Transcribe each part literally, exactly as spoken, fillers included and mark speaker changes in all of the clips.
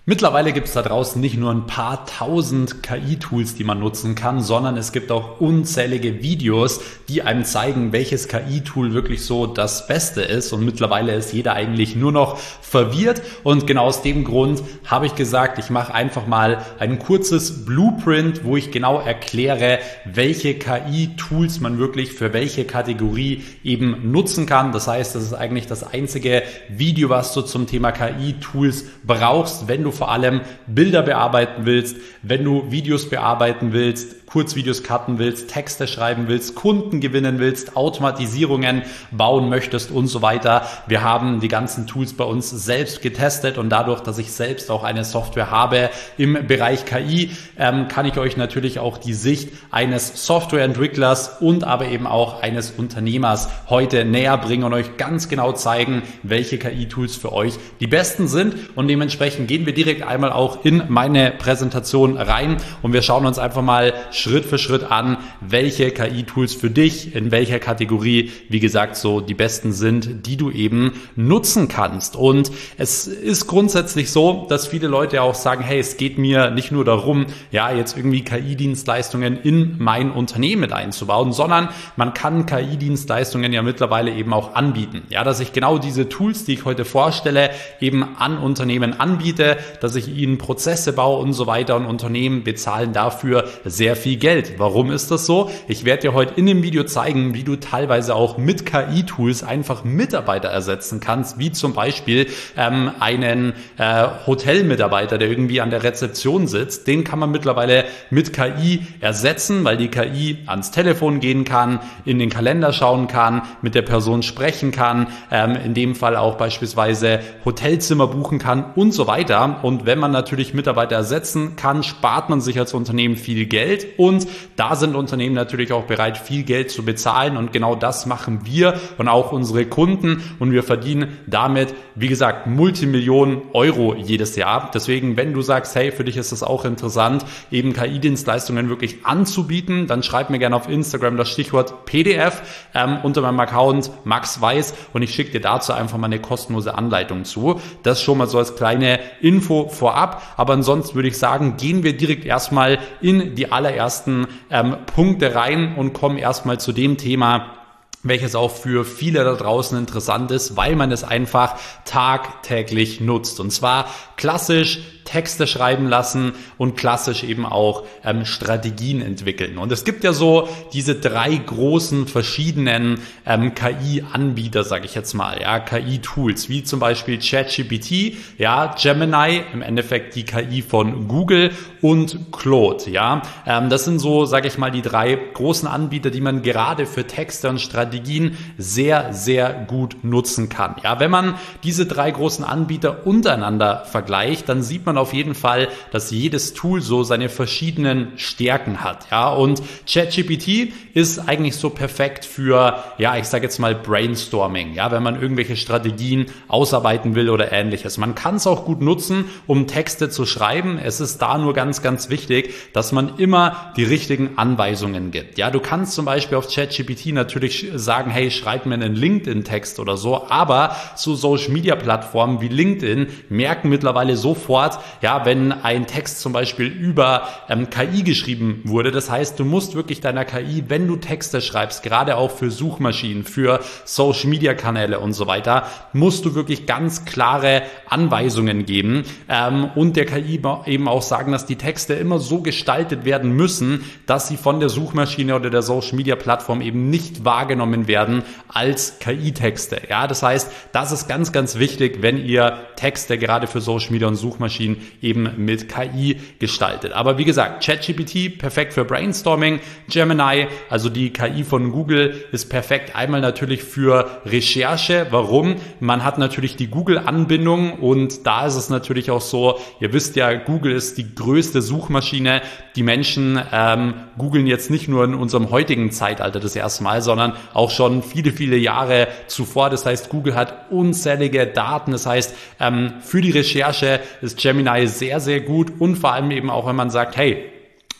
Speaker 1: Mittlerweile gibt es da draußen nicht nur ein paar tausend K I-Tools, die man nutzen kann, sondern es gibt auch unzählige Videos, die einem zeigen, welches K I-Tool wirklich so das Beste ist. Und mittlerweile ist jeder eigentlich nur noch verwirrt. Und genau aus dem Grund habe ich gesagt, ich mache einfach mal ein kurzes Blueprint, wo ich genau erkläre, welche K I-Tools man wirklich für welche Kategorie eben nutzen kann. Das heißt, das ist eigentlich das einzige Video, was du zum Thema K I-Tools brauchst, wenn du vor allem Bilder bearbeiten willst, wenn du Videos bearbeiten willst, Kurzvideos cutten willst, Texte schreiben willst, Kunden gewinnen willst, Automatisierungen bauen möchtest und so weiter. Wir haben die ganzen Tools bei uns selbst getestet und dadurch, dass ich selbst auch eine Software habe im Bereich K I, ähm, kann ich euch natürlich auch die Sicht eines Softwareentwicklers und aber eben auch eines Unternehmers heute näher bringen und euch ganz genau zeigen, welche K I-Tools für euch die besten sind. Und dementsprechend gehen wir direkt einmal auch in meine Präsentation rein und wir schauen uns einfach mal Schritt für Schritt an, welche K I-Tools für dich in welcher Kategorie, wie gesagt, so die besten sind, die du eben nutzen kannst. Und es ist grundsätzlich so, dass viele Leute auch sagen, hey, es geht mir nicht nur darum, ja, jetzt irgendwie K I-Dienstleistungen in mein Unternehmen mit einzubauen, sondern man kann K I-Dienstleistungen ja mittlerweile eben auch anbieten. Ja, dass ich genau diese Tools, die ich heute vorstelle, eben an Unternehmen anbiete, dass ich ihnen Prozesse baue und so weiter und Unternehmen bezahlen dafür sehr viel Geld. Warum ist das so? Ich werde dir heute in dem Video zeigen, wie du teilweise auch mit K I-Tools einfach Mitarbeiter ersetzen kannst, wie zum Beispiel ähm, einen äh, Hotelmitarbeiter, der irgendwie an der Rezeption sitzt. Den kann man mittlerweile mit K I ersetzen, weil die K I ans Telefon gehen kann, in den Kalender schauen kann, mit der Person sprechen kann, ähm, in dem Fall auch beispielsweise Hotelzimmer buchen kann und so weiter. Und wenn man natürlich Mitarbeiter ersetzen kann, spart man sich als Unternehmen viel Geld. Und da sind Unternehmen natürlich auch bereit, viel Geld zu bezahlen und genau das machen wir und auch unsere Kunden und wir verdienen damit, wie gesagt, Multimillionen Euro jedes Jahr. Deswegen, wenn du sagst, hey, für dich ist es auch interessant, eben K I-Dienstleistungen wirklich anzubieten, dann schreib mir gerne auf Instagram das Stichwort P D F ähm, unter meinem Account Max Weiß und ich schicke dir dazu einfach mal eine kostenlose Anleitung zu. Das schon mal so als kleine Info vorab, aber ansonsten würde ich sagen, gehen wir direkt erstmal in die allerersten ähm, Punkte rein und kommen erstmal zu dem Thema, welches auch für viele da draußen interessant ist, weil man es einfach tagtäglich nutzt. Und zwar klassisch Texte schreiben lassen und klassisch eben auch ähm, Strategien entwickeln. Und es gibt ja so diese drei großen verschiedenen ähm, K I-Anbieter, sage ich jetzt mal, ja, K I-Tools, wie zum Beispiel ChatGPT, ja, Gemini, im Endeffekt die K I von Google und Claude, ja. Ähm, das sind so, sage ich mal, die drei großen Anbieter, die man gerade für Texte und Strategien sehr, sehr gut nutzen kann. Ja, wenn man diese drei großen Anbieter untereinander vergleicht, dann sieht man auf jeden Fall, dass jedes Tool so seine verschiedenen Stärken hat. Ja, und ChatGPT ist eigentlich so perfekt für, ja, ich sage jetzt mal Brainstorming, ja, wenn man irgendwelche Strategien ausarbeiten will oder ähnliches. Man kann es auch gut nutzen, um Texte zu schreiben. Es ist da nur ganz, ganz wichtig, dass man immer die richtigen Anweisungen gibt. Ja, du kannst zum Beispiel auf ChatGPT natürlich sagen, hey, schreib mir einen LinkedIn-Text oder so, aber so Social-Media-Plattformen wie LinkedIn merken mittlerweile sofort, ja, wenn ein Text zum Beispiel über ähm, K I geschrieben wurde. Das heißt, du musst wirklich deiner K I, wenn du Texte schreibst, gerade auch für Suchmaschinen, für Social-Media-Kanäle und so weiter, musst du wirklich ganz klare Anweisungen geben ähm, und der K I eben auch sagen, dass die Texte immer so gestaltet werden müssen, dass sie von der Suchmaschine oder der Social-Media-Plattform eben nicht wahrgenommen werden als K I-Texte. Ja, das heißt, das ist ganz, ganz wichtig, wenn ihr Texte gerade für Social Media und Suchmaschinen eben mit K I gestaltet. Aber wie gesagt, ChatGPT perfekt für Brainstorming, Gemini, also die K I von Google, ist perfekt einmal natürlich für Recherche. Warum? Man hat natürlich die Google-Anbindung und da ist es natürlich auch so, ihr wisst ja, Google ist die größte Suchmaschine. Die Menschen ähm, googeln jetzt nicht nur in unserem heutigen Zeitalter das erste Mal, sondern auch schon viele, viele Jahre zuvor. Das heißt, Google hat unzählige Daten. Das heißt, ähm, für die Recherche ist Gemini sehr, sehr gut und vor allem eben auch, wenn man sagt, hey,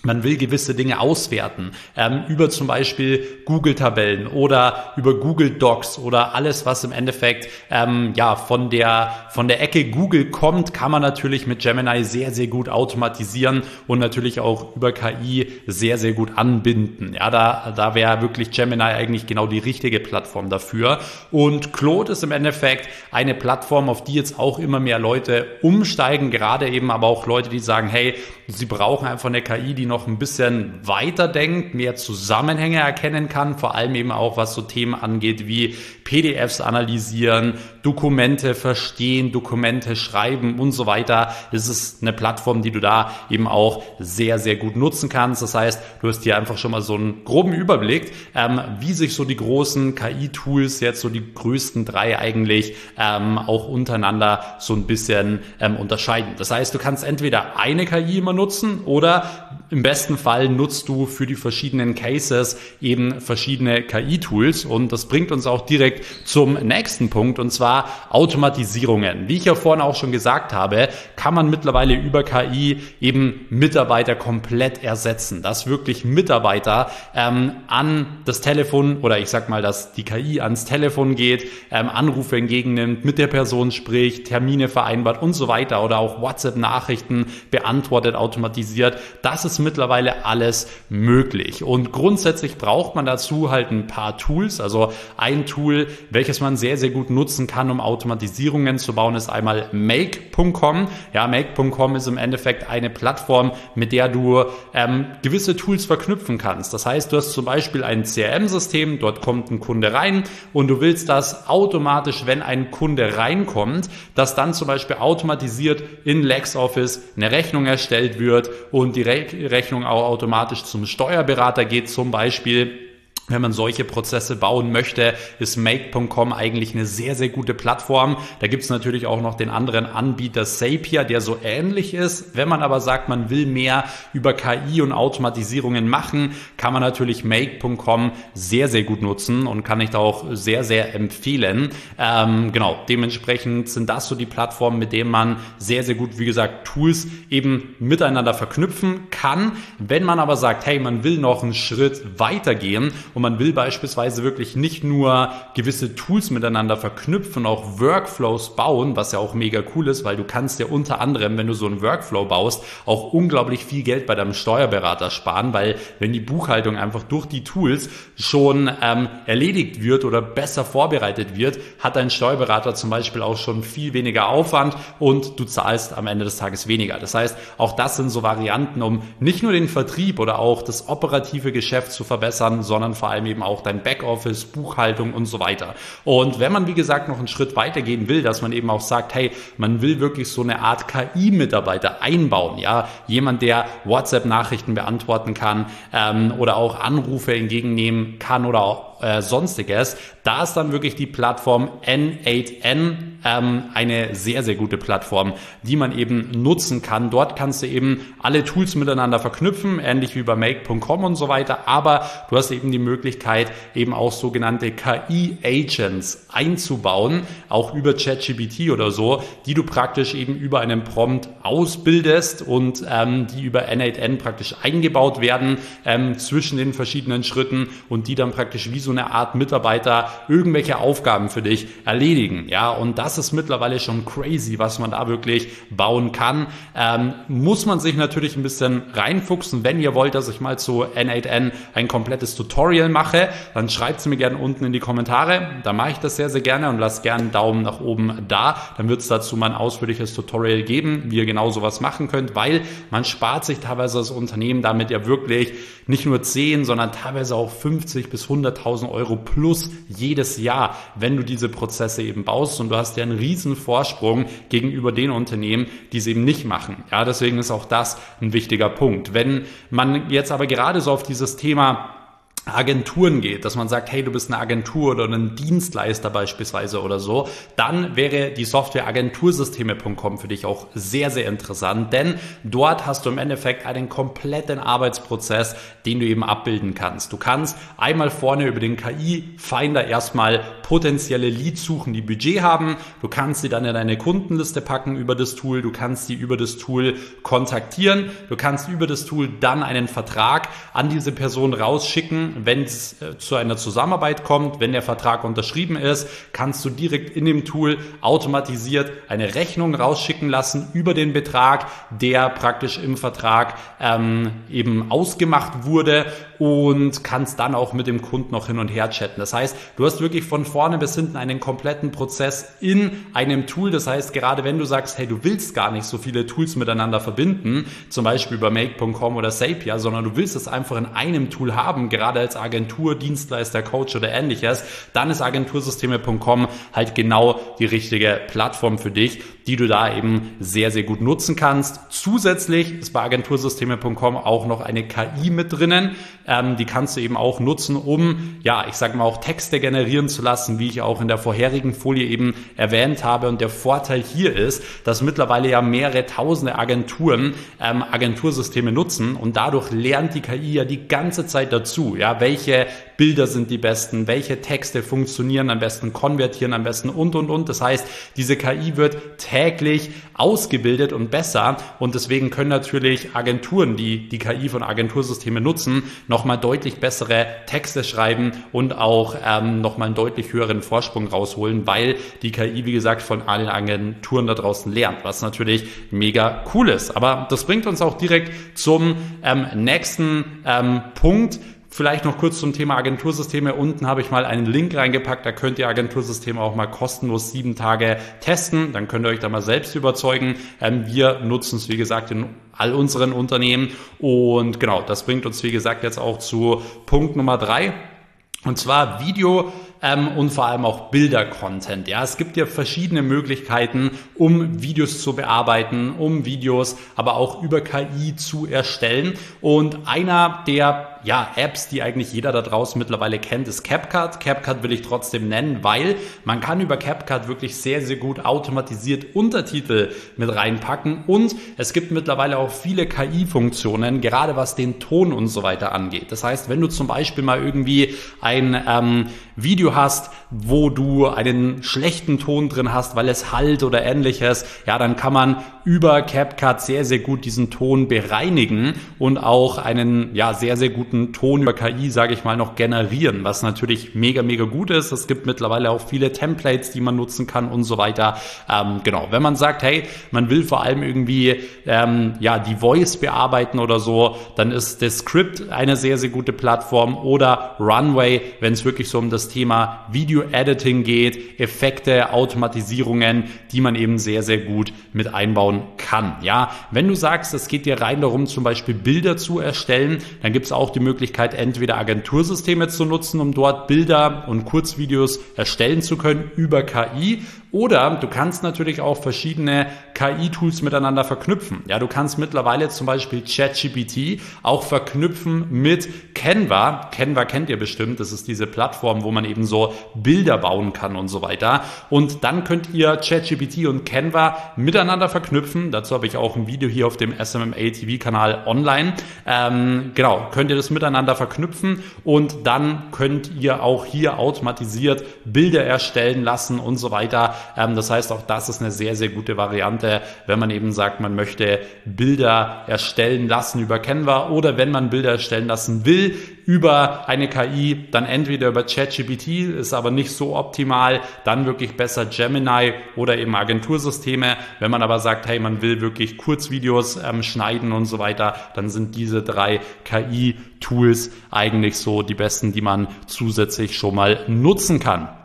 Speaker 1: man will gewisse Dinge auswerten, ähm, über zum Beispiel Google-Tabellen oder über Google Docs oder alles, was im Endeffekt ähm, ja von der von der Ecke Google kommt, kann man natürlich mit Gemini sehr, sehr gut automatisieren und natürlich auch über K I sehr, sehr gut anbinden. Ja, da, da wäre wirklich Gemini eigentlich genau die richtige Plattform dafür. Und Claude ist im Endeffekt eine Plattform, auf die jetzt auch immer mehr Leute umsteigen, gerade eben aber auch Leute, die sagen, hey, sie brauchen einfach eine K I, die noch ein bisschen weiter denkt, mehr Zusammenhänge erkennen kann, vor allem eben auch was so Themen angeht wie P D Fs analysieren, Dokumente verstehen, Dokumente schreiben und so weiter. Das ist eine Plattform, die du da eben auch sehr, sehr gut nutzen kannst. Das heißt, du hast hier einfach schon mal so einen groben Überblick, ähm, wie sich so die großen K I-Tools, jetzt so die größten drei eigentlich, ähm, auch untereinander so ein bisschen ähm, unterscheiden. Das heißt, du kannst entweder eine K I immer nutzen oder im besten Fall nutzt du für die verschiedenen Cases eben verschiedene K I-Tools, und das bringt uns auch direkt zum nächsten Punkt, und zwar Automatisierungen. Wie ich ja vorhin auch schon gesagt habe, kann man mittlerweile über K I eben Mitarbeiter komplett ersetzen, dass wirklich Mitarbeiter ähm, an das Telefon, oder ich sag mal, dass die K I ans Telefon geht, ähm, Anrufe entgegennimmt, mit der Person spricht, Termine vereinbart und so weiter, oder auch WhatsApp-Nachrichten beantwortet, automatisiert. Das ist mittlerweile alles möglich, und grundsätzlich braucht man dazu halt ein paar Tools. Also ein Tool, welches man sehr, sehr gut nutzen kann, um Automatisierungen zu bauen, ist einmal Make Punkt com. Ja, Make Punkt com ist im Endeffekt eine Plattform, mit der du ähm, gewisse Tools verknüpfen kannst. Das heißt, du hast zum Beispiel ein C R M-System, dort kommt ein Kunde rein und du willst, dass automatisch, wenn ein Kunde reinkommt, dass dann zum Beispiel automatisiert in LexOffice eine Rechnung erstellt wird und die Re- Rechnung auch automatisch zum Steuerberater geht zum Beispiel. Wenn man solche Prozesse bauen möchte, ist Make Punkt com eigentlich eine sehr, sehr gute Plattform. Da gibt es natürlich auch noch den anderen Anbieter Zapier, der so ähnlich ist. Wenn man aber sagt, man will mehr über K I und Automatisierungen machen, kann man natürlich Make Punkt com sehr, sehr gut nutzen und kann ich da auch sehr, sehr empfehlen. Ähm, genau, dementsprechend sind das so die Plattformen, mit denen man sehr, sehr gut, wie gesagt, Tools eben miteinander verknüpfen kann. Wenn man aber sagt, hey, man will noch einen Schritt weitergehen und man will beispielsweise wirklich nicht nur gewisse Tools miteinander verknüpfen, auch Workflows bauen, was ja auch mega cool ist, weil du kannst ja unter anderem, wenn du so einen Workflow baust, auch unglaublich viel Geld bei deinem Steuerberater sparen, weil wenn die Buchhaltung einfach durch die Tools schon ähm, erledigt wird oder besser vorbereitet wird, hat dein Steuerberater zum Beispiel auch schon viel weniger Aufwand und du zahlst am Ende des Tages weniger. Das heißt, auch das sind so Varianten, um nicht nur den Vertrieb oder auch das operative Geschäft zu verbessern, sondern vor allem eben auch dein Backoffice, Buchhaltung und so weiter. Und wenn man, wie gesagt, noch einen Schritt weitergehen will, dass man eben auch sagt, hey, man will wirklich so eine Art K I-Mitarbeiter einbauen, ja, jemand, der WhatsApp-Nachrichten beantworten kann ähm, oder auch Anrufe entgegennehmen kann oder auch äh, sonstiges, da ist dann wirklich die Plattform N acht N ähm, eine sehr, sehr gute Plattform, die man eben nutzen kann. Dort kannst du eben alle Tools miteinander verknüpfen, ähnlich wie bei Make Punkt com und so weiter, aber du hast eben die Möglichkeit, eben auch sogenannte K I-Agents einzubauen, auch über ChatGPT oder so, die du praktisch eben über einen Prompt ausbildest und ähm, die über N acht N praktisch eingebaut werden ähm, zwischen den verschiedenen Schritten und die dann praktisch wie so eine Art Mitarbeiter irgendwelche Aufgaben für dich erledigen. Ja, und das ist mittlerweile schon crazy, was man da wirklich bauen kann. Ähm, muss man sich natürlich ein bisschen reinfuchsen. Wenn ihr wollt, dass ich mal zu N acht N ein komplettes Tutorial mache, dann schreibt es mir gerne unten in die Kommentare. Da mache ich das sehr, sehr gerne und lasst gerne einen Daumen nach oben da. Dann wird es dazu mal ein ausführliches Tutorial geben, wie ihr genau sowas machen könnt, weil man spart sich teilweise als Unternehmen damit ja wirklich nicht nur zehn, sondern teilweise auch fünfzig bis hunderttausend Euro plus jedes Jahr, wenn du diese Prozesse eben baust, und du hast ja einen riesen Vorsprung gegenüber den Unternehmen, die es eben nicht machen. Ja, deswegen ist auch das ein wichtiger Punkt. Wenn man jetzt aber gerade so auf dieses Thema Agenturen geht, dass man sagt, hey, du bist eine Agentur oder ein Dienstleister beispielsweise oder so, dann wäre die Software agentursysteme punkt com für dich auch sehr, sehr interessant, denn dort hast du im Endeffekt einen kompletten Arbeitsprozess, den du eben abbilden kannst. Du kannst einmal vorne über den K I-Finder erstmal potenzielle Leads suchen, die Budget haben. Du kannst sie dann in deine Kundenliste packen über das Tool. Du kannst sie über das Tool kontaktieren. Du kannst über das Tool dann einen Vertrag an diese Person rausschicken. Wenn es zu einer Zusammenarbeit kommt, wenn der Vertrag unterschrieben ist, kannst du direkt in dem Tool automatisiert eine Rechnung rausschicken lassen über den Betrag, der praktisch im Vertrag ähm, eben ausgemacht wurde, und kannst dann auch mit dem Kunden noch hin und her chatten. Das heißt, du hast wirklich von vorne bis hinten einen kompletten Prozess in einem Tool. Das heißt, gerade wenn du sagst, hey, du willst gar nicht so viele Tools miteinander verbinden, zum Beispiel über make punkt com oder Zapier, sondern du willst es einfach in einem Tool haben, gerade als Agentur, Dienstleister, Coach oder ähnliches, dann ist agentursysteme punkt com halt genau die richtige Plattform für dich, die du da eben sehr, sehr gut nutzen kannst. Zusätzlich ist bei agentursysteme punkt com auch noch eine K I mit drinnen. Ähm, die kannst du eben auch nutzen, um, ja, ich sage mal, auch Texte generieren zu lassen, wie ich auch in der vorherigen Folie eben erwähnt habe. Und der Vorteil hier ist, dass mittlerweile ja mehrere tausende Agenturen ähm, Agentursysteme nutzen, und dadurch lernt die K I ja die ganze Zeit dazu, ja, welche Bilder sind die besten, welche Texte funktionieren am besten, konvertieren am besten und, und, und. Das heißt, diese K I wird täglich ausgebildet und besser, und deswegen können natürlich Agenturen, die die K I von Agentursystemen nutzen, nochmal deutlich bessere Texte schreiben und auch ähm, nochmal einen deutlich höheren Vorsprung rausholen, weil die K I, wie gesagt, von allen Agenturen da draußen lernt, was natürlich mega cool ist. Aber das bringt uns auch direkt zum ähm, nächsten ähm, Punkt. Vielleicht noch kurz zum Thema Agentursysteme. Unten habe ich mal einen Link reingepackt, da könnt ihr Agentursysteme auch mal kostenlos sieben Tage testen. Dann könnt ihr euch da mal selbst überzeugen. Ähm, wir nutzen es, wie gesagt, in all unseren Unternehmen. Und genau, das bringt uns, wie gesagt, jetzt auch zu Punkt Nummer drei. Und zwar Video ähm, und vor allem auch Bilder-Content. Ja, es gibt ja verschiedene Möglichkeiten, um Videos zu bearbeiten, um Videos aber auch über K I zu erstellen. Und einer der ja, Apps, die eigentlich jeder da draußen mittlerweile kennt, ist CapCut. CapCut will ich trotzdem nennen, weil man kann über CapCut wirklich sehr, sehr gut automatisiert Untertitel mit reinpacken, und es gibt mittlerweile auch viele K I-Funktionen, gerade was den Ton und so weiter angeht. Das heißt, wenn du zum Beispiel mal irgendwie ein ähm, Video hast, wo du einen schlechten Ton drin hast, weil es halt oder ähnliches, ja, dann kann man über CapCut sehr, sehr gut diesen Ton bereinigen und auch einen, ja, sehr, sehr guten Ton über K I, sage ich mal, noch generieren, was natürlich mega, mega gut ist. Es gibt mittlerweile auch viele Templates, die man nutzen kann und so weiter. Ähm, genau, wenn man sagt, hey, man will vor allem irgendwie ähm, ja die Voice bearbeiten oder so, dann ist Descript eine sehr, sehr gute Plattform, oder Runway, wenn es wirklich so um das Thema Video-Editing geht, Effekte, Automatisierungen, die man eben sehr, sehr gut mit einbauen kann. Ja, wenn du sagst, es geht dir rein darum, zum Beispiel Bilder zu erstellen, dann gibt es auch die Möglichkeit, entweder Agentursysteme zu nutzen, um dort Bilder und Kurzvideos erstellen zu können über K I, oder du kannst natürlich auch verschiedene K I-Tools miteinander verknüpfen. Ja, du kannst mittlerweile zum Beispiel ChatGPT auch verknüpfen mit Canva. Canva kennt ihr bestimmt, das ist diese Plattform, wo man eben so Bilder bauen kann und so weiter. Und dann könnt ihr ChatGPT und Canva miteinander verknüpfen. Dazu habe ich auch ein Video hier auf dem S M M A T V-Kanal online. Ähm, genau, könnt ihr das miteinander verknüpfen, und dann könnt ihr auch hier automatisiert Bilder erstellen lassen und so weiter. Ähm, das heißt, auch das ist eine sehr, sehr gute Variante, wenn man eben sagt, man möchte Bilder erstellen lassen über Canva, oder wenn man Bilder erstellen lassen will über eine K I, dann entweder über ChatGPT, ist aber nicht so optimal, dann wirklich besser Gemini oder eben Agentursysteme. Wenn man aber sagt, hey, man will wirklich Kurzvideos ähm, schneiden und so weiter, dann sind diese drei K I-Tools eigentlich so die besten, die man zusätzlich schon mal nutzen kann.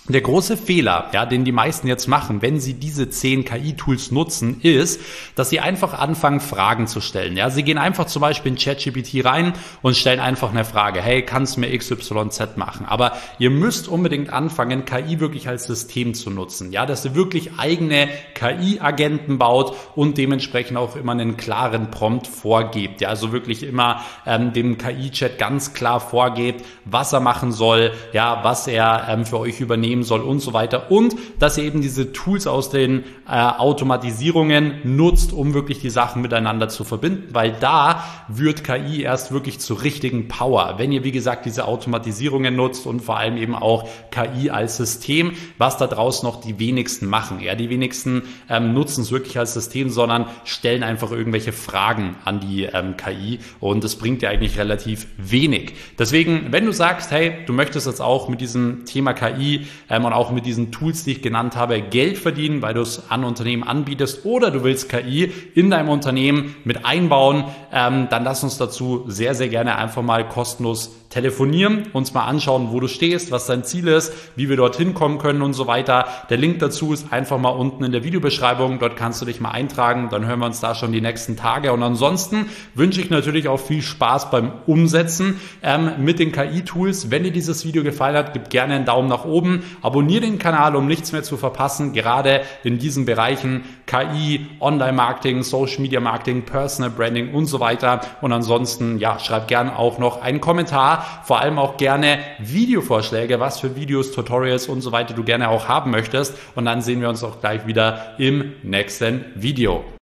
Speaker 1: Der große Fehler, ja, den die meisten jetzt machen, wenn sie diese zehn K I-Tools nutzen, ist, dass sie einfach anfangen, Fragen zu stellen. Ja, sie gehen einfach zum Beispiel in ChatGPT rein und stellen einfach eine Frage. Hey, kannst du mir X Y Z machen? Aber ihr müsst unbedingt anfangen, K I wirklich als System zu nutzen. Ja, dass ihr wirklich eigene K I-Agenten baut und dementsprechend auch immer einen klaren Prompt vorgebt. Ja, also wirklich immer ähm, dem K I-Chat ganz klar vorgebt, was er machen soll, ja, was er ähm, für euch übernehmen soll und so weiter, und dass ihr eben diese Tools aus den äh, Automatisierungen nutzt, um wirklich die Sachen miteinander zu verbinden, weil da wird K I erst wirklich zur richtigen Power, wenn ihr wie gesagt diese Automatisierungen nutzt und vor allem eben auch K I als System, was da draußen noch die wenigsten machen. Ja, die wenigsten ähm, nutzen es wirklich als System, sondern stellen einfach irgendwelche Fragen an die ähm, K I, und das bringt dir eigentlich relativ wenig. Deswegen, wenn du sagst, hey, du möchtest jetzt auch mit diesem Thema K I Ähm, und auch mit diesen Tools, die ich genannt habe, Geld verdienen, weil du es an Unternehmen anbietest, oder du willst K I in deinem Unternehmen mit einbauen, ähm, dann lass uns dazu sehr, sehr gerne einfach mal kostenlos telefonieren, uns mal anschauen, wo du stehst, was dein Ziel ist, wie wir dorthin kommen können und so weiter. Der Link dazu ist einfach mal unten in der Videobeschreibung. Dort kannst du dich mal eintragen, dann hören wir uns da schon die nächsten Tage. Und ansonsten wünsche ich natürlich auch viel Spaß beim Umsetzen ähm, mit den K I-Tools. Wenn dir dieses Video gefallen hat, gib gerne einen Daumen nach oben, abonniere den Kanal, um nichts mehr zu verpassen, gerade in diesen Bereichen K I, Online-Marketing, Social-Media-Marketing, Personal Branding und so weiter. Und ansonsten, ja, schreib gerne auch noch einen Kommentar, vor allem auch gerne Videovorschläge, was für Videos, Tutorials und so weiter du gerne auch haben möchtest. Und dann sehen wir uns auch gleich wieder im nächsten Video.